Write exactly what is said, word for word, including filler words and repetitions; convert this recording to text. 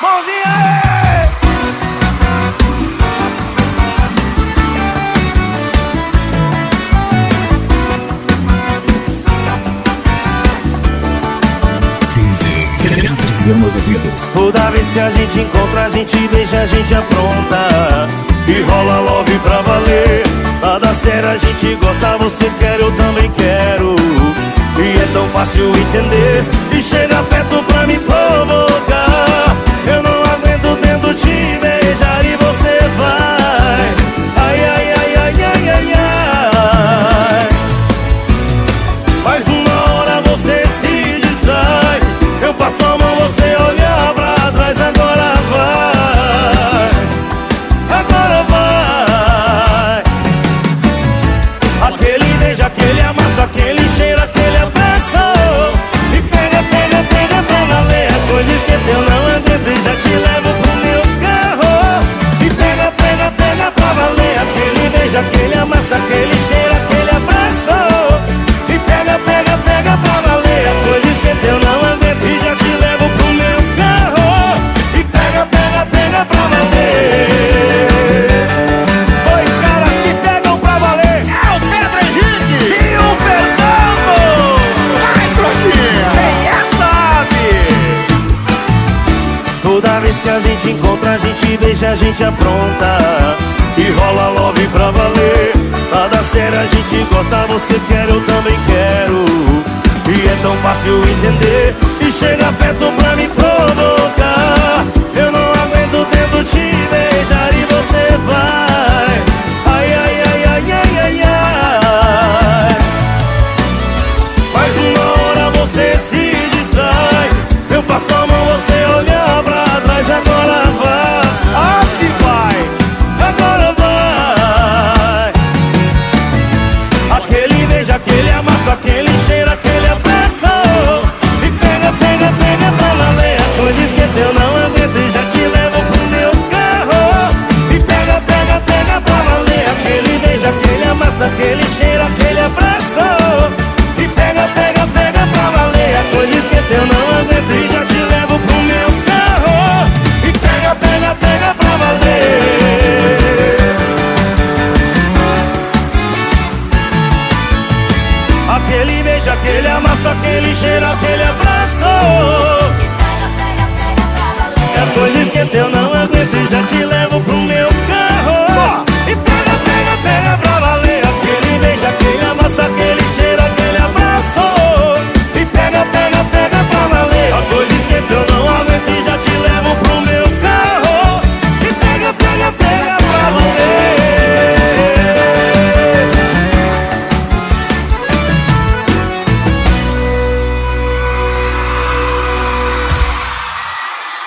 Mãozinha aí! Toda vez que a gente encontra, a gente beija, a gente apronta e rola love pra valer. Nada sério, a gente gosta, você quer, eu também quero. E é tão fácil entender. E chega perto pra me provocar. Eu não aguento dentro te beijar e você vai. Ai, ai, ai, ai, ai, ai, ai. Mas uma hora você se distrai. Eu passo a mão, você olha pra trás. Agora vai, agora vai. Aquele beijo, aquele amasso, aquele cheiro, aquele abraço. E pega, pega, pega pra valer. Coisas que eu não aguento e já te levo pro meu carro. E pega, pega, pega pra valer. Aquele beijo, aquele amasso, aquele cheiro, aquele abraço. E pega, pega, pega pra valer. Coisas que eu não aguento e já te levo pro meu carro. E pega, pega, pega pra valer. Dois caras que pegam pra valer. É o Pedro Henrique E o Fernando. Vai, trouxinha. Quem é sabe? Toda vez que a gente encontra, a gente beija, a gente apronta e rola love pra valer. Nada sério, a gente gosta, você quer, eu também quero. E é tão fácil entender. E chega perto pra me provocar. Eu não aguento dentro te beijar e você vai. Ai, ai, ai, ai, ai, ai, ai. Mas uma hora você se distrai. Eu passo a mão, você olha pra trás. Agora vai, assim vai, agora vai. Aquele beijo, aquele amasso, aquele cheiro, aquele abraço. E pega, pega, pega pra valer. Coisas que eu não aguento e já te levo pro meu carro. E pega, pega, pega pra valer. Aquele beijo, aquele amasso, aquele cheiro, aquele abraço. E pega, pega, pega pra valer. Coisas que eu não aguento e já te levo pro meu carro. E pega, pega, pega pra valer. Aquele beijo, aquele amasso, aquele cheiro, aquele abraço. É coisas que eu não aguento e já te levo.